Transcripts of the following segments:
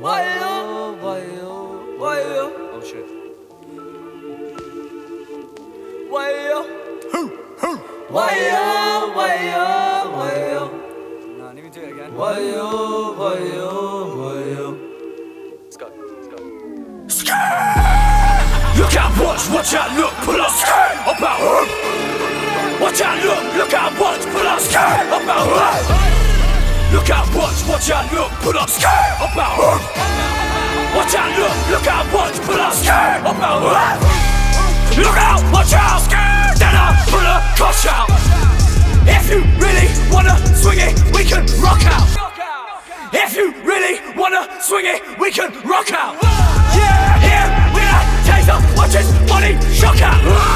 Oh shit. Nah, let me do it again. Let's go. Look out, watch out, look, pull up, about her. Watch out, look out, pull up, about her. Look out, watch out, look, pull up, about her. Watch out, look out, pull up, about her. Look out, watch out, then I'll pull a cosh out. If you really wanna swing it, we can rock out. If you really wanna swing it, we can rock out. Yeah, here we are, taser, watch his body shock out.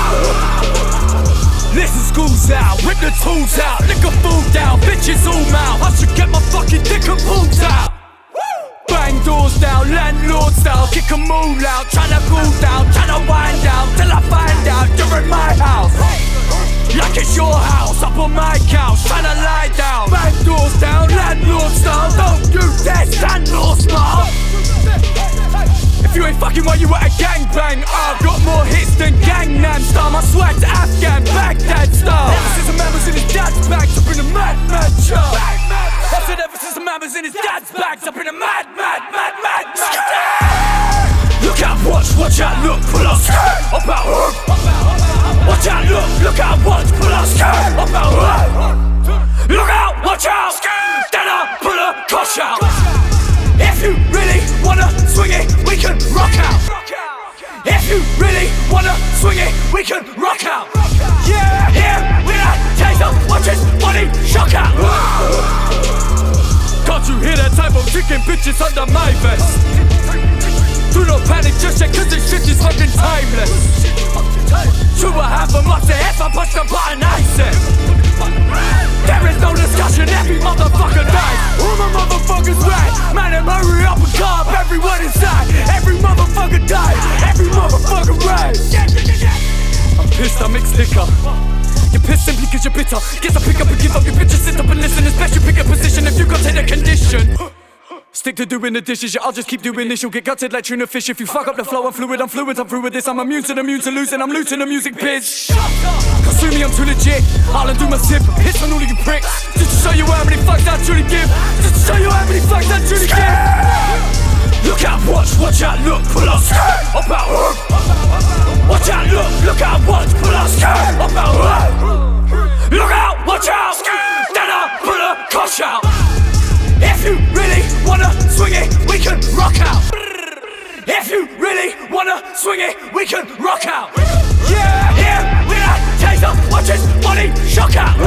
Listen, school's out, whip the tools out, lick a fool down, bitches all mouth. I should get my fucking dick and balls out. Bang doors down, landlord style, kick 'em all out, tryna cool down, tryna wind down, till I find out you're in my house. Like it's your house, up on my couch, tryna lie down. Bang doors down, landlord style, don't you dare stand or smile. If you ain't fucking while you at a gangbang, I've got more hits than Gangnam Style. My swag's Afghan, Baghdad style. Ever since a man was in his dad's bags, I've been a mad child. I said ever since a man was in his dad's bags, I've been a mad child. Look out, watch out, look, pull up, about her. Watch out, look out, pull up, about her. Look out, watch out, then I'll pull a cosh out. If you really wanna swing it, we can rock out. If you really wanna swing it, we can rock out. Yeah, here we are, taser, watch his body shock out. Can't you hear that type of chicken bitches under my vest? Do not panic just yet, cause this shit is fucking timeless. True, I have a much if I push the button, I said there is no discussion, every motherfucker dies. All my motherfuckers right, man, and hurry up and carve everyone inside. Every motherfucker dies, every motherfucker rise. I'm pissed, I mix liquor. You're pissed simply cause you're bitter. Guess I pick up and give up your bitches, sit up and listen. It's best you pick a position if you got take a condition. Stick to doing the dishes, yeah, I'll just keep doing this. You'll get gutted like tuna fish if you fuck up the flow. I'm fluid, I'm through with this. I'm immune to losing, I'm losing the music biz. Consume me, I'm too legit. I'll undo my zip, piss on all of you pricks. Just to show you how many fucks I truly give. Just to show you how many fucks I truly give. Look out, watch out, look, pull up, about her. Watch out, look out, pull up, about her. Look out, watch out, then I'll pull a cosh out. If you really wanna swing it, we can rock out. If you really wanna swing it, we can rock out. Yeah, here we are, taser, watch his body shock out.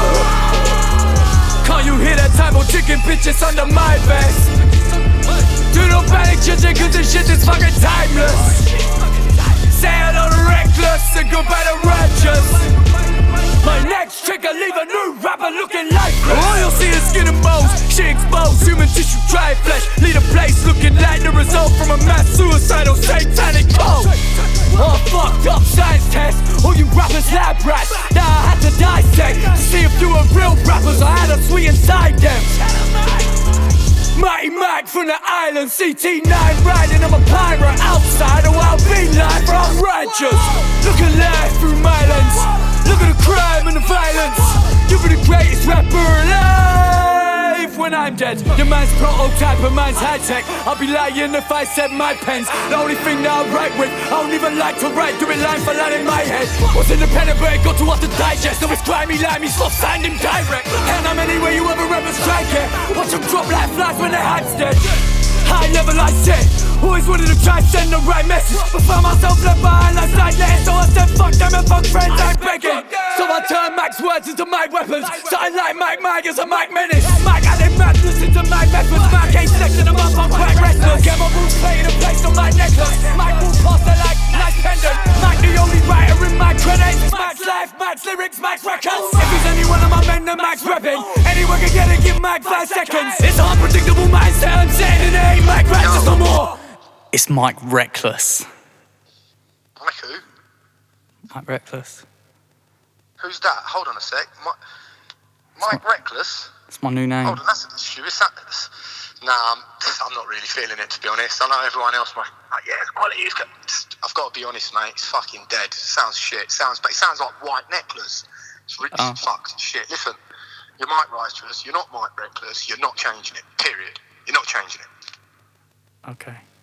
Can't you hear that type of chicken bitches under my vest? Do not panic, judging, cause this shit is fucking timeless. Say hello to Reckless and goodbye to Righteous. My next trigger leave a new rapper looking lifeless. All you'll see is skin and bones, shit exposed, human tissue, dry flesh. Leave a place looking like the result from a mass suicidal satanic code. Oh, fucked up science test, all you rappers lab rats. Now I had to dissect to see if you were real rappers or had a sweet inside them. Mighty Mac from the island, CT9 riding, I'm a pirate outside, or I'll be live, for I'm righteous. Look at life through my lens, look at the crime and the violence. You'll be the greatest rapper alive when I'm dead. Your man's prototype and mine's high-tech. I'll be lying if I said my pens. The only thing that I write with, I don't even like to write. Do it line for line in my head. Was independent but it got to what to digest. So it's grimy, limey, soft, signed him direct. And I'm anywhere you ever ever strike it. Watch them drop like flies when their hype's dead. High level I said, always wanted to try send the right message, but found myself left behind like side letters. So I said fuck them and fuck friends, I'm begging. So I turned Mac's words into my weapons. Starting like Mike as a Mike menace. Mike added madness into my methods. Mac ain't selecting them up, I'm quite restless. Get my rules played and placed on my necklace. Mike will pass her like nice pendant. Mike the only writer in my credits. Mac's life, Mac's lyrics, Mac's records. If he's any one of my men, then Mac's repping. Anyone can get it, give Mike 5 seconds. It's an unpredictable mindset, I'm saying it ain't Mike Reckless no more. It's Mike Reckless. Mike who? Mike Reckless. Who's that? Hold on a sec. Mike Reckless? It's my new name. Hold on, that's an issue. Nah, I'm not really feeling it, to be honest. I know everyone else might. Yeah, it's quality. I've got to be honest, mate. It's fucking dead. Sounds shit. It sounds like White Necklace. It's really fucked shit. Listen, you're Mike Reckless. You're not Mike Reckless. You're not changing it. Period. You're not changing it. Okay.